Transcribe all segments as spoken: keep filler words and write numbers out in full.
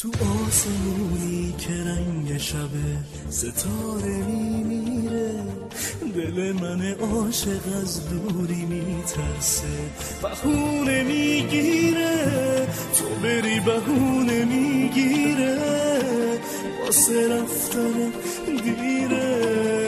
تو آسمونی که رنگ شبه ستاره میمیره، دل من عاشق از دوری میترسه، بهونه میگیره، تو بری بهونه میگیره، واسه رفتن دیره.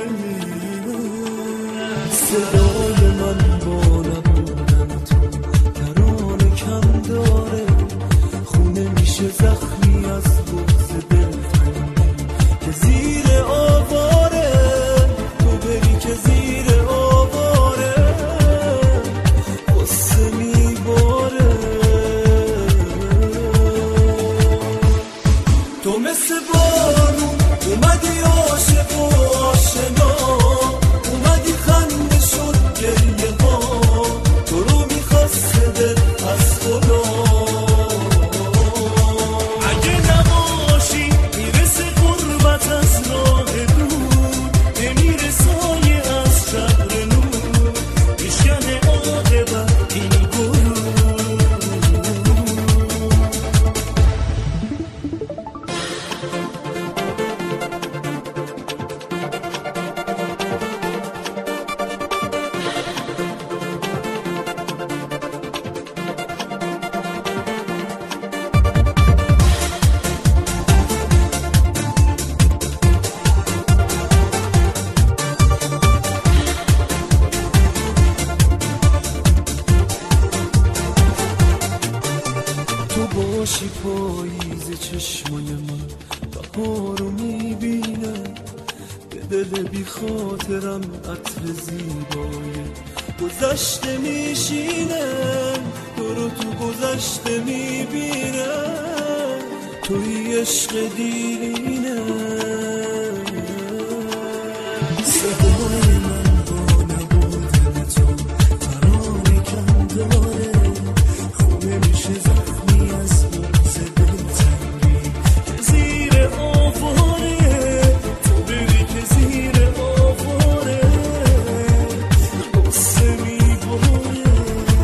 صدای من با نبودن تو ترانه کم داره، خونه میشه زخمی از بغض دلتنگی که زیر آواره، تو بری که زیر آواره قصه میباره. تو مثل بارون اومدی عاشق و آشنا، اومدی خنده شد گریه ها، تو رو میخواسته دل از خدا. باشی پاییز چشمای من بهارو میبینه، به دل بی خاطرم عطر زیبای گذشته میشینه، تو رو تو گذشته میبینه، توی عشق دیرینه. صدای من با نبودن تو ترانه کم داره، خونه میشه زخمی از بغض دلتنگی که زیر آواره، تو بری که زیر آواره قصه میباره.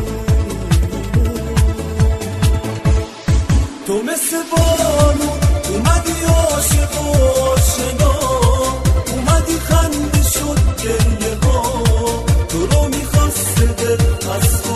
تو مثل بارون اومدی عاشق و آشنا، اومدی خنده شد گریه ها، تو رو میخواسته دل از